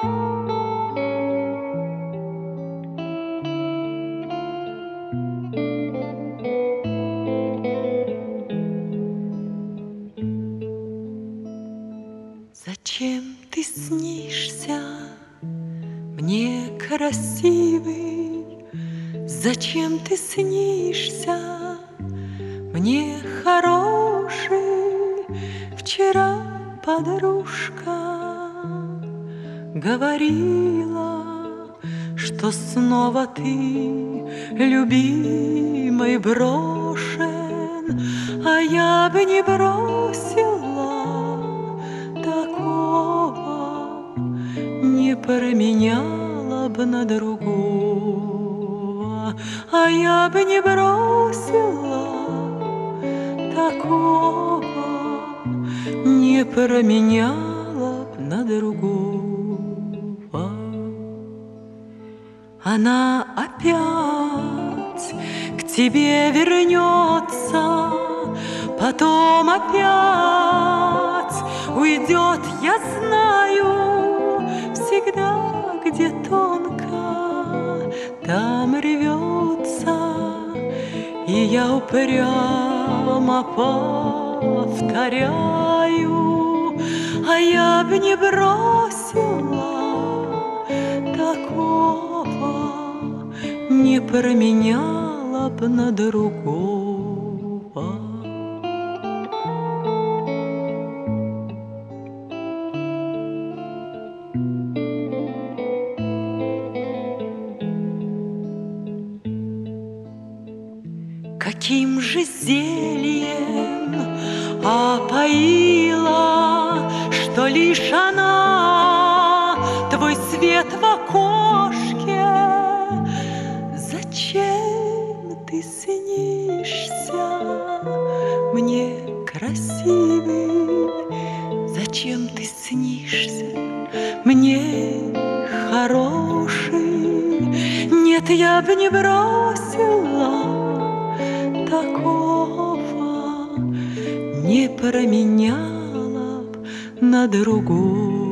Зачем ты снишься мне, красивый? Зачем ты снишься мне, хороший? Вчера подружка говорила, что снова ты, любимый, брошен, а я бы не бросила такого, не променяла бы на другого, а я бы не бросила такого, не променяла б на другого. Она опять к тебе вернется, потом опять уйдет, я знаю, всегда, где тонко, там рвется, и я упрямо повторяю, а я бы не бросила такого, не променяла б на другого. Каким же зельем опоила, что лишь она твой свет в окошке? Зачем ты снишься мне, красивый? Зачем ты снишься мне, хороший? Нет, я бы не бросила такого, не променяла б на другого.